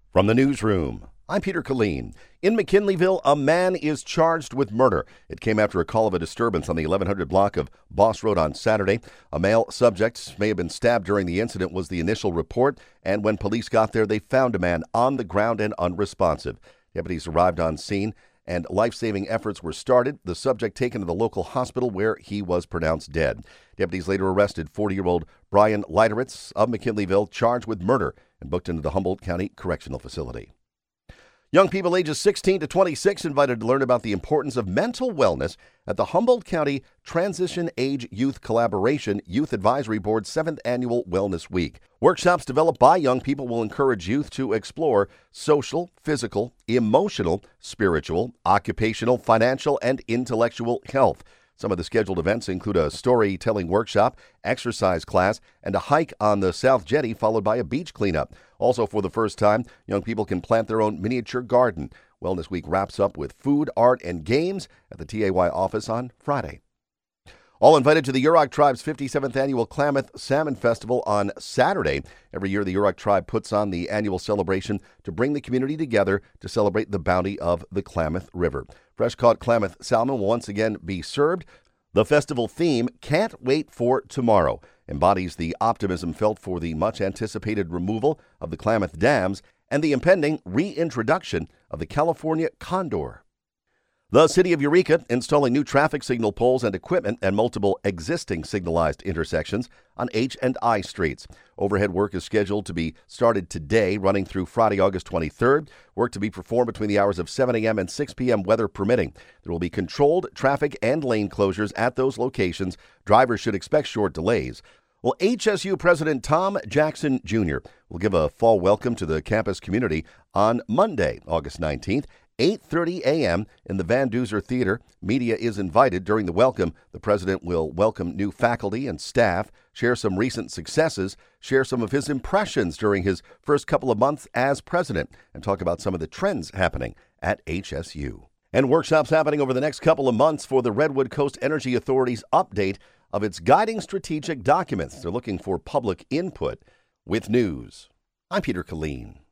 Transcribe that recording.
From the newsroom, I'm Peter Killeen. In McKinleyville, a man is charged with murder. It came after a call of a disturbance on the 1100 block of Boss Road on Saturday. A male subject may have been stabbed during the incident was the initial report, and when police got there, they found a man on the ground and unresponsive. Deputies arrived on scene, and life-saving efforts were started. The subject taken to the local hospital where he was pronounced dead. Deputies later arrested 40-year-old Brian Leiteritz of McKinleyville, charged with murder and booked into the Humboldt County Correctional Facility. Young people ages 16 to 26 invited to learn about the importance of mental wellness at the Humboldt County Transition Age Youth Collaboration Youth Advisory Board's 7th Annual Wellness Week. Workshops developed by young people will encourage youth to explore social, physical, emotional, spiritual, occupational, financial, and intellectual health. Some of the scheduled events include a storytelling workshop, exercise class, and a hike on the South Jetty, followed by a beach cleanup. Also, for the first time, young people can plant their own miniature garden. Wellness Week wraps up with food, art, and games at the TAY office on Friday. All invited to the Yurok Tribe's 57th Annual Klamath Salmon Festival on Saturday. Every year, the Yurok Tribe puts on the annual celebration to bring the community together to celebrate the bounty of the Klamath River. Fresh-caught Klamath salmon will once again be served. The festival theme, Can't Wait for Tomorrow, embodies the optimism felt for the much-anticipated removal of the Klamath dams and the impending reintroduction of the California condor. The City of Eureka installing new traffic signal poles and equipment at multiple existing signalized intersections on H and I streets. Overhead work is scheduled to be started today, running through Friday, August 23rd. Work to be performed between the hours of 7 a.m. and 6 p.m., weather permitting. There will be controlled traffic and lane closures at those locations. Drivers should expect short delays. Well, HSU President Tom Jackson Jr. will give a fall welcome to the campus community on Monday, August 19th. 8:30 a.m. in the Van Duzer Theater. Media is invited. During the welcome, the president will welcome new faculty and staff, share some recent successes, share some of his impressions during his first couple of months as president, and talk about some of the trends happening at HSU. And workshops happening over the next couple of months for the Redwood Coast Energy Authority's update of its guiding strategic documents. They're looking for public input with news. I'm Peter Killeen.